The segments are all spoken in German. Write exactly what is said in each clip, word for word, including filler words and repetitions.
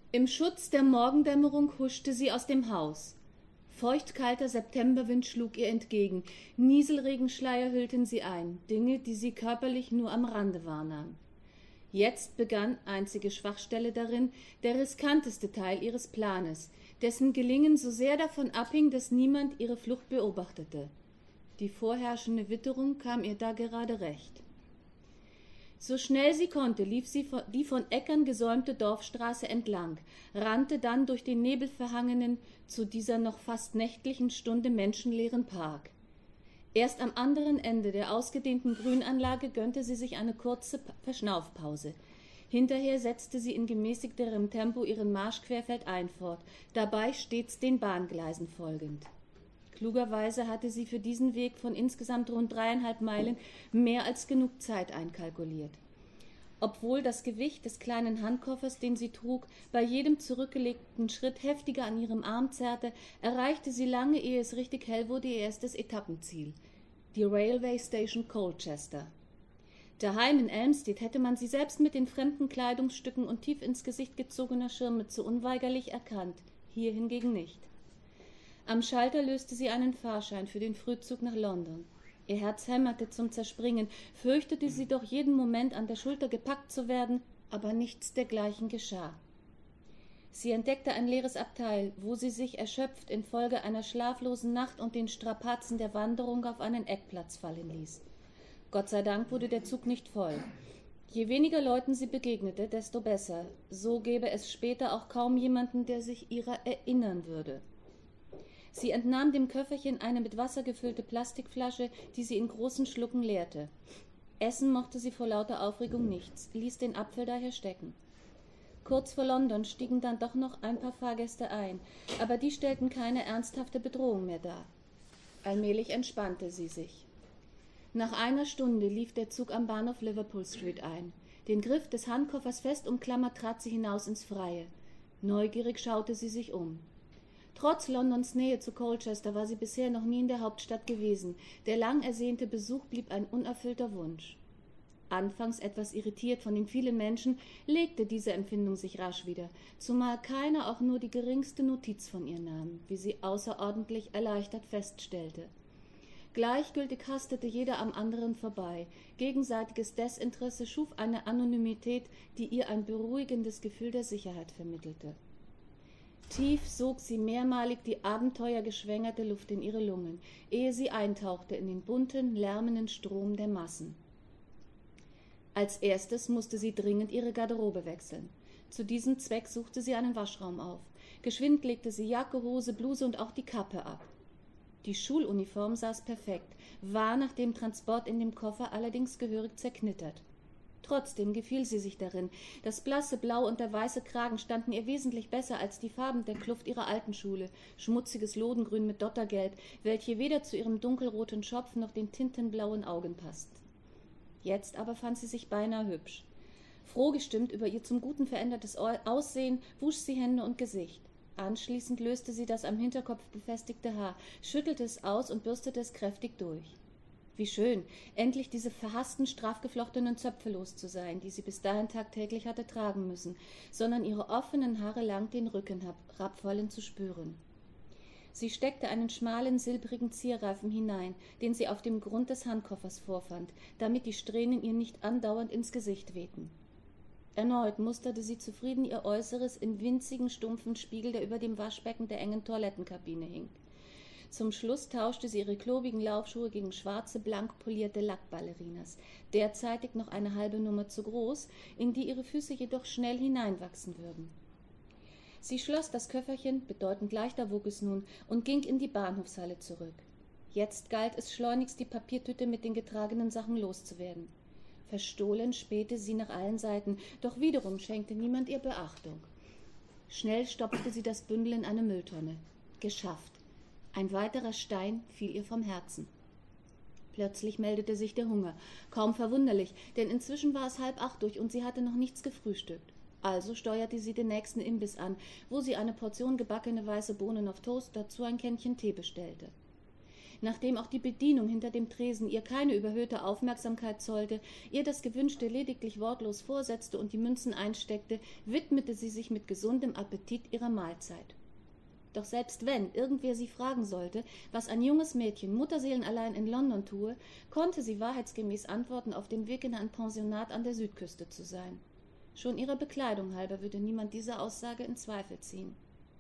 Im Schutz der Morgendämmerung huschte sie aus dem Haus. Feuchtkalter Septemberwind schlug ihr entgegen, Nieselregenschleier hüllten sie ein, Dinge, die sie körperlich nur am Rande wahrnahm. Jetzt begann, einzige Schwachstelle darin, der riskanteste Teil ihres Planes, dessen Gelingen so sehr davon abhing, dass niemand ihre Flucht beobachtete. Die vorherrschende Witterung kam ihr da gerade recht. So schnell sie konnte, lief sie die von Äckern gesäumte Dorfstraße entlang, rannte dann durch den nebelverhangenen, zu dieser noch fast nächtlichen Stunde menschenleeren Park. Erst am anderen Ende der ausgedehnten Grünanlage gönnte sie sich eine kurze Verschnaufpause. Hinterher setzte sie in gemäßigterem Tempo ihren Marsch querfeldein fort, dabei stets den Bahngleisen folgend. Klugerweise hatte sie für diesen Weg von insgesamt rund dreieinhalb Meilen mehr als genug Zeit einkalkuliert. Obwohl das Gewicht des kleinen Handkoffers, den sie trug, bei jedem zurückgelegten Schritt heftiger an ihrem Arm zerrte, erreichte sie lange, ehe es richtig hell wurde, ihr erstes Etappenziel, die Railway Station Colchester. Daheim in Elmstead hätte man sie selbst mit den fremden Kleidungsstücken und tief ins Gesicht gezogener Schirmmütze unweigerlich erkannt, hier hingegen nicht. Am Schalter löste sie einen Fahrschein für den Frühzug nach London. Ihr Herz hämmerte zum Zerspringen, fürchtete sie doch jeden Moment an der Schulter gepackt zu werden, aber nichts dergleichen geschah. Sie entdeckte ein leeres Abteil, wo sie sich erschöpft infolge einer schlaflosen Nacht und den Strapazen der Wanderung auf einen Eckplatz fallen ließ. Gott sei Dank wurde der Zug nicht voll. Je weniger Leuten sie begegnete, desto besser. So gäbe es später auch kaum jemanden, der sich ihrer erinnern würde. Sie entnahm dem Köfferchen eine mit Wasser gefüllte Plastikflasche, die sie in großen Schlucken leerte. Essen mochte sie vor lauter Aufregung nichts, ließ den Apfel daher stecken. Kurz vor London stiegen dann doch noch ein paar Fahrgäste ein, aber die stellten keine ernsthafte Bedrohung mehr dar. Allmählich entspannte sie sich. Nach einer Stunde lief der Zug am Bahnhof Liverpool Street ein. Den Griff des Handkoffers fest umklammert trat sie hinaus ins Freie. Neugierig schaute sie sich um. Trotz Londons Nähe zu Colchester war sie bisher noch nie in der Hauptstadt gewesen. Der lang ersehnte Besuch blieb ein unerfüllter Wunsch. Anfangs etwas irritiert von den vielen Menschen, legte diese Empfindung sich rasch wieder, zumal keiner auch nur die geringste Notiz von ihr nahm, wie sie außerordentlich erleichtert feststellte. Gleichgültig hastete jeder am anderen vorbei. Gegenseitiges Desinteresse schuf eine Anonymität, die ihr ein beruhigendes Gefühl der Sicherheit vermittelte. Tief sog sie mehrmalig die abenteuergeschwängerte Luft in ihre Lungen, ehe sie eintauchte in den bunten, lärmenden Strom der Massen. Als erstes musste sie dringend ihre Garderobe wechseln. Zu diesem Zweck suchte sie einen Waschraum auf. Geschwind legte sie Jacke, Hose, Bluse und auch die Kappe ab. Die Schuluniform saß perfekt, war nach dem Transport in dem Koffer allerdings gehörig zerknittert. Trotzdem gefiel sie sich darin. Das blasse Blau und der weiße Kragen standen ihr wesentlich besser als die Farben der Kluft ihrer alten Schule, schmutziges Lodengrün mit Dottergelb, welche weder zu ihrem dunkelroten Schopf noch den tintenblauen Augen passten. Jetzt aber fand sie sich beinahe hübsch. Froh gestimmt über ihr zum Guten verändertes Aussehen, wusch sie Hände und Gesicht. Anschließend löste sie das am Hinterkopf befestigte Haar, schüttelte es aus und bürstete es kräftig durch. Wie schön, endlich diese verhassten, straff geflochtenen Zöpfe los zu sein, die sie bis dahin tagtäglich hatte tragen müssen, sondern ihre offenen Haare lang den Rücken herabfallen zu spüren. Sie steckte einen schmalen, silbrigen Zierreifen hinein, den sie auf dem Grund des Handkoffers vorfand, damit die Strähnen ihr nicht andauernd ins Gesicht wehten. Erneut musterte sie zufrieden ihr Äußeres im winzigen, stumpfen Spiegel, der über dem Waschbecken der engen Toilettenkabine hing. Zum Schluss tauschte sie ihre klobigen Laufschuhe gegen schwarze, blank polierte Lackballerinas, derzeitig noch eine halbe Nummer zu groß, in die ihre Füße jedoch schnell hineinwachsen würden. Sie schloss das Köfferchen, bedeutend leichter wog es nun, und ging in die Bahnhofshalle zurück. Jetzt galt es schleunigst, die Papiertüte mit den getragenen Sachen loszuwerden. Verstohlen spähte sie nach allen Seiten, doch wiederum schenkte niemand ihr Beachtung. Schnell stopfte sie das Bündel in eine Mülltonne. Geschafft. Ein weiterer Stein fiel ihr vom Herzen. Plötzlich meldete sich der Hunger. Kaum verwunderlich, denn inzwischen war es halb acht durch und sie hatte noch nichts gefrühstückt. Also steuerte sie den nächsten Imbiss an, wo sie eine Portion gebackene weiße Bohnen auf Toast, dazu ein Kännchen Tee bestellte. Nachdem auch die Bedienung hinter dem Tresen ihr keine überhöhte Aufmerksamkeit zollte, ihr das Gewünschte lediglich wortlos vorsetzte und die Münzen einsteckte, widmete sie sich mit gesundem Appetit ihrer Mahlzeit. Doch selbst wenn irgendwer sie fragen sollte, was ein junges Mädchen mutterseelenallein in London tue, konnte sie wahrheitsgemäß antworten, auf dem Weg in ein Pensionat an der Südküste zu sein. Schon ihrer Bekleidung halber würde niemand diese Aussage in Zweifel ziehen.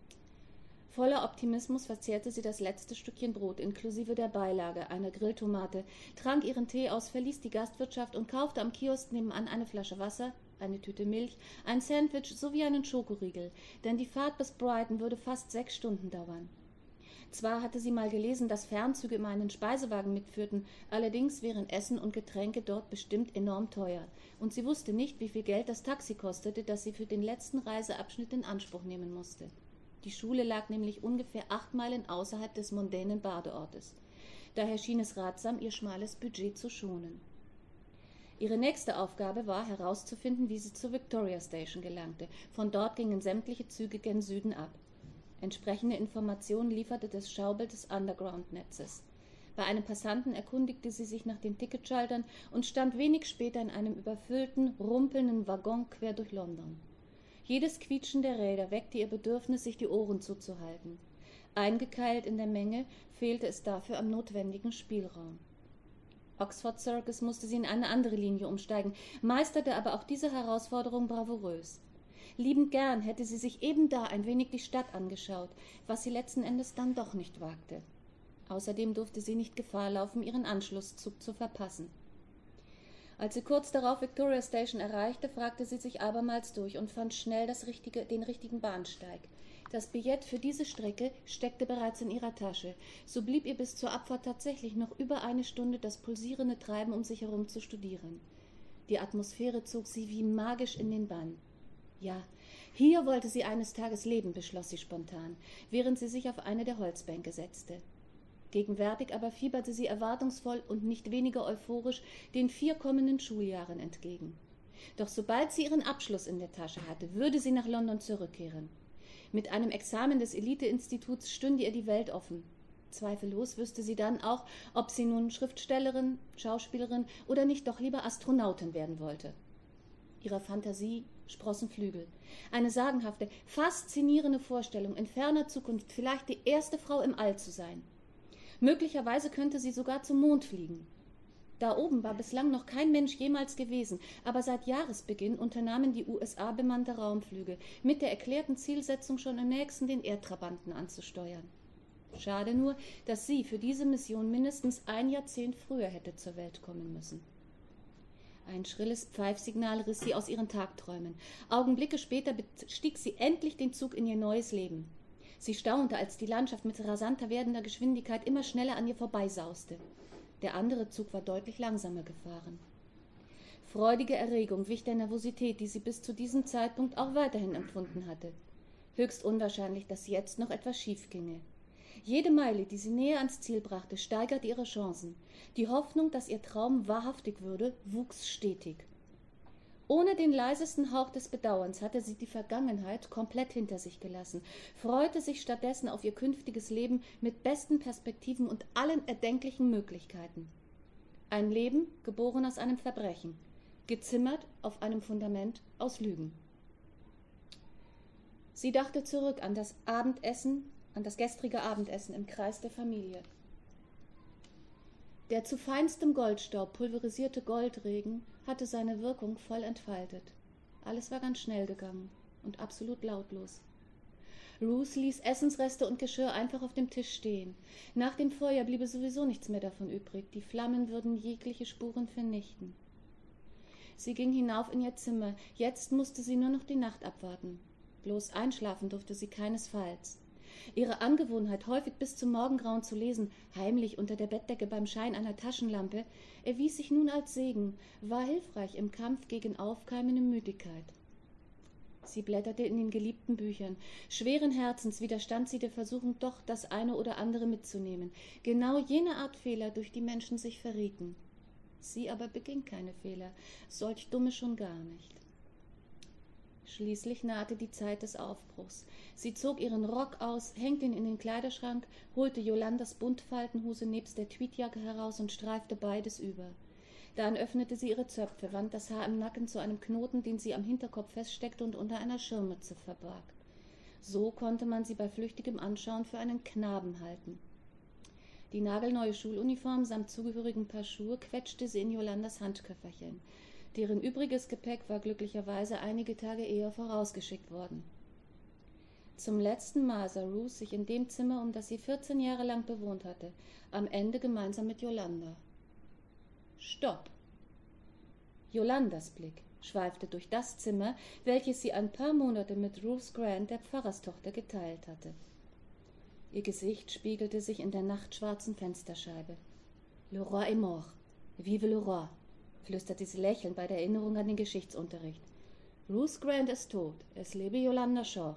Voller Optimismus verzehrte sie das letzte Stückchen Brot inklusive der Beilage, einer Grilltomate, trank ihren Tee aus, verließ die Gastwirtschaft und kaufte am Kiosk nebenan eine Flasche Wasser, eine Tüte Milch, ein Sandwich sowie einen Schokoriegel, denn die Fahrt bis Brighton würde fast sechs Stunden dauern. Zwar hatte sie mal gelesen, dass Fernzüge immer einen Speisewagen mitführten, allerdings wären Essen und Getränke dort bestimmt enorm teuer, und sie wusste nicht, wie viel Geld das Taxi kostete, das sie für den letzten Reiseabschnitt in Anspruch nehmen musste. Die Schule lag nämlich ungefähr acht Meilen außerhalb des mondänen Badeortes. Daher schien es ratsam, ihr schmales Budget zu schonen. Ihre nächste Aufgabe war, herauszufinden, wie sie zur Victoria Station gelangte. Von dort gingen sämtliche Züge gen Süden ab. Entsprechende Informationen lieferte das Schaubild des Underground-Netzes. Bei einem Passanten erkundigte sie sich nach den Ticketschaltern und stand wenig später in einem überfüllten, rumpelnden Waggon quer durch London. Jedes Quietschen der Räder weckte ihr Bedürfnis, sich die Ohren zuzuhalten. Eingekeilt in der Menge fehlte es dafür am notwendigen Spielraum. Oxford Circus musste sie in eine andere Linie umsteigen, meisterte aber auch diese Herausforderung bravourös. Liebend gern hätte sie sich eben da ein wenig die Stadt angeschaut, was sie letzten Endes dann doch nicht wagte. Außerdem durfte sie nicht Gefahr laufen, ihren Anschlusszug zu verpassen. Als sie kurz darauf Victoria Station erreichte, fragte sie sich abermals durch und fand schnell das richtige, den richtigen Bahnsteig. Das Billett für diese Strecke steckte bereits in ihrer Tasche. So blieb ihr bis zur Abfahrt tatsächlich noch über eine Stunde das pulsierende Treiben um sich herum zu studieren. Die Atmosphäre zog sie wie magisch in den Bann. Ja, hier wollte sie eines Tages leben, beschloss sie spontan, während sie sich auf eine der Holzbänke setzte. Gegenwärtig aber fieberte sie erwartungsvoll und nicht weniger euphorisch den vier kommenden Schuljahren entgegen. Doch sobald sie ihren Abschluss in der Tasche hatte, würde sie nach London zurückkehren. Mit einem Examen des Elite-Instituts stünde ihr die Welt offen. Zweifellos wüsste sie dann auch, ob sie nun Schriftstellerin, Schauspielerin oder nicht doch lieber Astronautin werden wollte. Ihrer Fantasie sprossen Flügel. Eine sagenhafte, faszinierende Vorstellung, in ferner Zukunft vielleicht die erste Frau im All zu sein. Möglicherweise könnte sie sogar zum Mond fliegen. Da oben war bislang noch kein Mensch jemals gewesen, aber seit Jahresbeginn unternahmen die U S A bemannte Raumflüge, mit der erklärten Zielsetzung, schon im nächsten den Erdtrabanten anzusteuern. Schade nur, dass sie für diese Mission mindestens ein Jahrzehnt früher hätte zur Welt kommen müssen. Ein schrilles Pfeifsignal riss sie aus ihren Tagträumen. Augenblicke später bestieg sie endlich den Zug in ihr neues Leben. Sie staunte, als die Landschaft mit rasanter werdender Geschwindigkeit immer schneller an ihr vorbeisauste. Der andere Zug war deutlich langsamer gefahren. Freudige Erregung wich der Nervosität, die sie bis zu diesem Zeitpunkt auch weiterhin empfunden hatte. Höchst unwahrscheinlich, dass jetzt noch etwas schief ginge. Jede Meile, die sie näher ans Ziel brachte, steigerte ihre Chancen. Die Hoffnung, dass ihr Traum wahrhaftig würde, wuchs stetig. Ohne den leisesten Hauch des Bedauerns hatte sie die Vergangenheit komplett hinter sich gelassen, freute sich stattdessen auf ihr künftiges Leben mit besten Perspektiven und allen erdenklichen Möglichkeiten. Ein Leben, geboren aus einem Verbrechen, gezimmert auf einem Fundament aus Lügen. Sie dachte zurück an das Abendessen, an das gestrige Abendessen im Kreis der Familie. Der zu feinstem Goldstaub pulverisierte Goldregen hatte seine Wirkung voll entfaltet. Alles war ganz schnell gegangen und absolut lautlos. Ruth ließ Essensreste und Geschirr einfach auf dem Tisch stehen. Nach dem Feuer bliebe sowieso nichts mehr davon übrig. Die Flammen würden jegliche Spuren vernichten. Sie ging hinauf in ihr Zimmer. Jetzt musste sie nur noch die Nacht abwarten. Bloß einschlafen durfte sie keinesfalls. Ihre Angewohnheit, häufig bis zum Morgengrauen zu lesen, heimlich unter der Bettdecke beim Schein einer Taschenlampe, erwies sich nun als Segen, war hilfreich im Kampf gegen aufkeimende Müdigkeit. Sie blätterte in den geliebten Büchern. Schweren Herzens widerstand sie der Versuchung, doch das eine oder andere mitzunehmen. Genau jene Art Fehler, durch die Menschen sich verrieten. Sie aber beging keine Fehler, solch dumme schon gar nicht. Schließlich nahte die Zeit des Aufbruchs. Sie zog ihren Rock aus, hängte ihn in den Kleiderschrank, holte Jolandas Buntfaltenhose nebst der Tweedjacke heraus und streifte beides über. Dann öffnete sie ihre Zöpfe, wand das Haar im Nacken zu einem Knoten, den sie am Hinterkopf feststeckte und unter einer Schirmmütze verbarg. So konnte man sie bei flüchtigem Anschauen für einen Knaben halten. Die nagelneue Schuluniform samt zugehörigen Paar Schuhe quetschte sie in Jolandas Handköfferchen. Deren übriges Gepäck war glücklicherweise einige Tage eher vorausgeschickt worden. Zum letzten Mal sah Ruth sich in dem Zimmer, um das sie vierzehn Jahre lang bewohnt hatte, am Ende gemeinsam mit Jolanda. Stopp! Jolandas Blick schweifte durch das Zimmer, welches sie ein paar Monate mit Ruth Grant, der Pfarrerstochter, geteilt hatte. Ihr Gesicht spiegelte sich in der nachtschwarzen Fensterscheibe. Le roi est mort. Vive le roi, flüsterte sie lächelnd bei der Erinnerung an den Geschichtsunterricht. Ruth Grant ist tot. Es lebe Yolanda Shaw.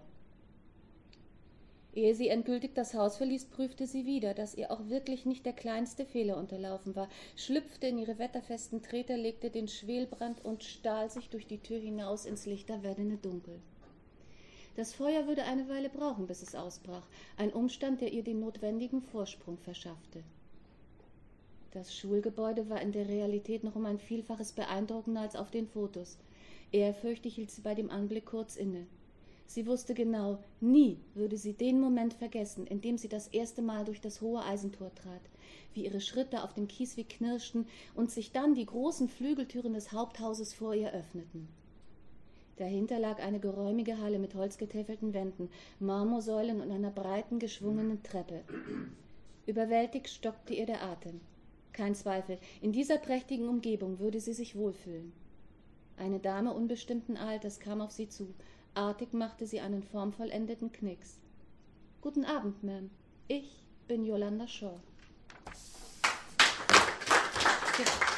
Ehe sie endgültig das Haus verließ, prüfte sie wieder, dass ihr auch wirklich nicht der kleinste Fehler unterlaufen war, schlüpfte in ihre wetterfesten Treter, legte den Schwelbrand und stahl sich durch die Tür hinaus ins lichter werdende Dunkel. Das Feuer würde eine Weile brauchen, bis es ausbrach, ein Umstand, der ihr den notwendigen Vorsprung verschaffte. Das Schulgebäude war in der Realität noch um ein Vielfaches beeindruckender als auf den Fotos. Ehrfürchtig hielt sie bei dem Anblick kurz inne. Sie wusste genau, nie würde sie den Moment vergessen, in dem sie das erste Mal durch das hohe Eisentor trat, wie ihre Schritte auf dem Kiesweg knirschten und sich dann die großen Flügeltüren des Haupthauses vor ihr öffneten. Dahinter lag eine geräumige Halle mit holzgetäfelten Wänden, Marmorsäulen und einer breiten, geschwungenen Treppe. Überwältigt stockte ihr der Atem. Kein Zweifel, in dieser prächtigen Umgebung würde sie sich wohlfühlen. Eine Dame unbestimmten Alters kam auf sie zu. Artig machte sie einen formvollendeten Knicks. »Guten Abend, Ma'am. Ich bin Yolanda Shaw.«